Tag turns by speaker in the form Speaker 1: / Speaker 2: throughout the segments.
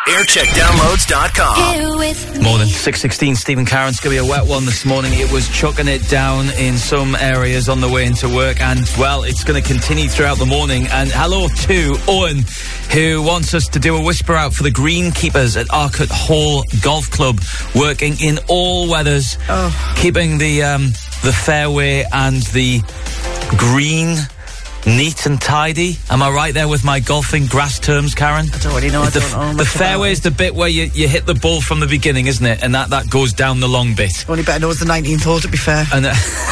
Speaker 1: Aircheckdownloads.com.
Speaker 2: Morning, 6:16, Stephen Karen. It's going to be a wet one this morning. It was chucking it down in some areas on the way into work, and, well, it's going to continue throughout the morning. And hello to Owen, who wants us to do a whisper out for the greenkeepers at Arcot Hall Golf Club, working in all weathers, keeping the fairway and the green neat and tidy. Am I right there with my golfing grass terms, Karen?
Speaker 3: I don't really know.
Speaker 2: The fairway is the bit where you hit the ball from the beginning, isn't it? And that goes down the long bit.
Speaker 3: Only better knows the 19th hole, to be fair.
Speaker 2: And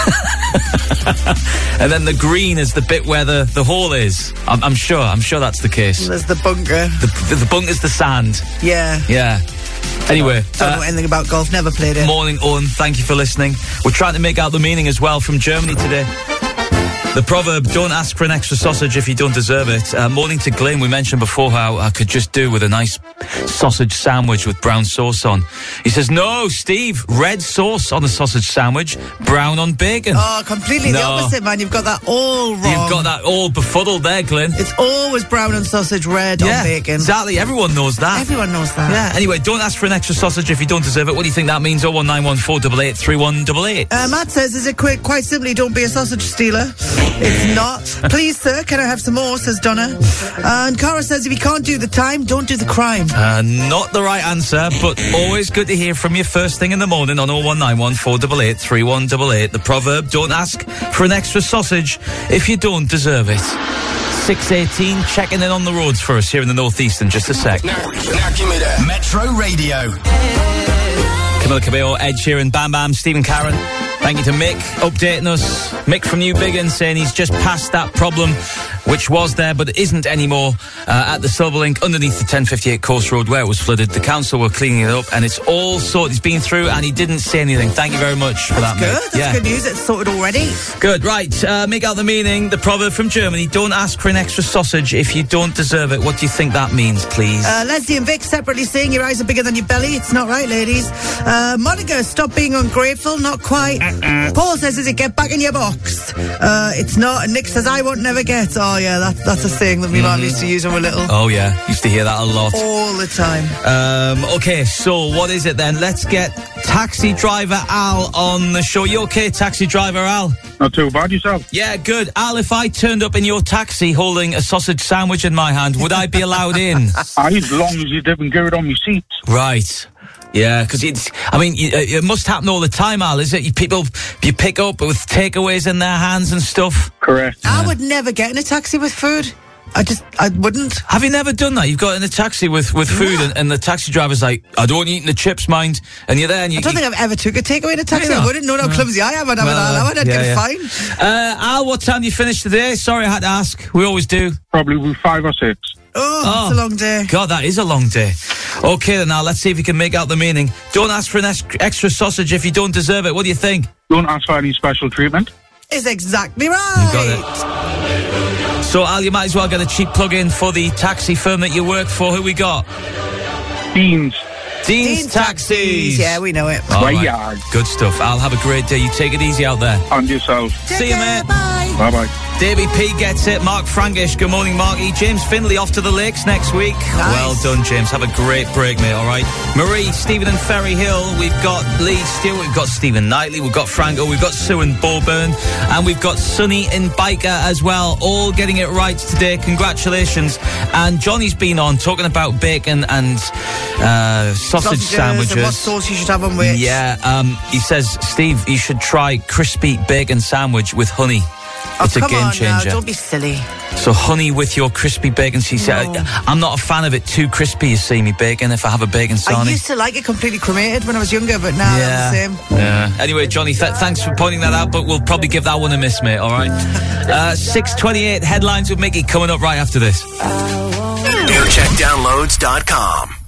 Speaker 2: and then the green is the bit where the hole is. I'm sure that's the case.
Speaker 3: There's the bunker.
Speaker 2: The bunker's the sand.
Speaker 3: Yeah.
Speaker 2: Anyway,
Speaker 3: don't know anything about golf. Never played it.
Speaker 2: Morning, Owen. Thank you for listening. We're trying to make out the meaning as well from Germany today. The proverb, don't ask for an extra sausage if you don't deserve it. Morning to Glyn, we mentioned before how I could just do with a nice sausage sandwich with brown sauce on. He says, no, Steve, red sauce on the sausage sandwich, brown on bacon.
Speaker 3: Oh, completely the opposite, man. You've got that all wrong.
Speaker 2: You've got that all befuddled there, Glyn.
Speaker 3: It's always brown on sausage, red on bacon.
Speaker 2: Exactly, everyone knows that.
Speaker 3: Everyone knows that.
Speaker 2: Yeah, anyway, don't ask for an extra sausage if you don't deserve it. What do you think that means? 01914883188.
Speaker 3: Matt says, is it quite simply, don't be a sausage stealer. It's not. Please, sir, can I have some more, says Donna. And Cara says, if you can't do the time, don't do the crime.
Speaker 2: Not the right answer, but always good to hear from you first thing in the morning on 01914883188. The proverb, don't ask for an extra sausage if you don't deserve it. 6:18, checking in on the roads for us here in the northeast in just a sec.
Speaker 1: Now give me that. Metro Radio.
Speaker 2: Camila Cabello, Ed Sheeran, Bam Bam, Stephen Karen. Thank you to Mick, updating us. Mick from New Biggin saying he's just passed that problem, which was there but isn't anymore, at the Silverlink underneath the 1058 Coast Road where it was flooded. The council were cleaning it up and it's all sorted. He's been through and he didn't say anything. Thank you very much for that,
Speaker 3: Mick. That's good news. It's sorted already.
Speaker 2: Good, right. Make out the meaning. The proverb from Germany, don't ask for an extra sausage if you don't deserve it. What do you think that means, please?
Speaker 3: Leslie and Vic separately saying your eyes are bigger than your belly. It's not right, ladies. Monica, stop being ungrateful. Not quite. Paul says, is it get back in your box? It's not. And Nick says, I won't never get. Oh, yeah, that's a saying that my mum used to use when we were little.
Speaker 2: Oh, yeah. Used to hear that a lot.
Speaker 3: All the time.
Speaker 2: Okay, so what is it then? Let's get taxi driver Al on the show. You okay, taxi driver Al?
Speaker 4: Not too bad, yourself?
Speaker 2: Yeah, good. Al, if I turned up in your taxi holding a sausage sandwich in my hand, would I be allowed in?
Speaker 4: As long as you didn't get it on my seat.
Speaker 2: Right. Yeah, because it must happen all the time, Al, is it? You pick up with takeaways in their hands and stuff?
Speaker 4: Correct.
Speaker 3: I would never get in a taxi with food. I wouldn't.
Speaker 2: Have you never done that? You've got in a taxi with food and the taxi driver's like, I don't eat the chips, mind. And you're there and you...
Speaker 3: I don't think I've ever took a takeaway in a taxi. I wouldn't know how clumsy I am. I'd get a fine.
Speaker 2: Al, what time do you finish today? Sorry, I had to ask. We always do.
Speaker 4: Probably with 5 or 6.
Speaker 3: Oh, it's a long day.
Speaker 2: God, that is a long day. Okay, then now let's see if you can make out the meaning. Don't ask for an extra sausage if you don't deserve it. What do you think?
Speaker 4: Don't ask for any special treatment.
Speaker 3: Is exactly right.
Speaker 2: You got it. So, Al, you might as well get a cheap plug-in for the taxi firm that you work for. Who we got?
Speaker 4: Dean's
Speaker 2: Taxis.
Speaker 3: Yeah, we know it.
Speaker 2: Right. Good stuff. Al, have a great day. You take it easy out there.
Speaker 4: And yourself.
Speaker 2: See you, mate.
Speaker 3: Bye.
Speaker 4: Bye-bye.
Speaker 2: Davey P gets it. Mark Frankish. Good morning, Marky. James Finley off to the lakes next week.
Speaker 3: Nice.
Speaker 2: Well done, James. Have a great break, mate. All right. Marie, Stephen and Ferry Hill. We've got Lee Stewart. We've got Stephen Knightley. We've got Franco. We've got Sue and Boburn. And we've got Sunny in Biker as well. All getting it right today. Congratulations. And Johnny's been on talking about bacon and sausage sandwiches.
Speaker 3: And what sauce you should have on which.
Speaker 2: Yeah. He says, Steve, you should try crispy bacon sandwich with honey. It's a game changer.
Speaker 3: Now, don't be silly.
Speaker 2: So honey with your crispy bacon. She said, I'm not a fan of it too crispy, you see, me bacon, if I have a bacon sarnie.
Speaker 3: I used to like it completely cremated when I was younger, but now I'm the same.
Speaker 2: Yeah. Anyway, Johnny, thanks for pointing that out, but we'll probably give that one a miss, mate, all right? 6:28, headlines with Mickey coming up right after this.
Speaker 1: Aircheckdownloads.com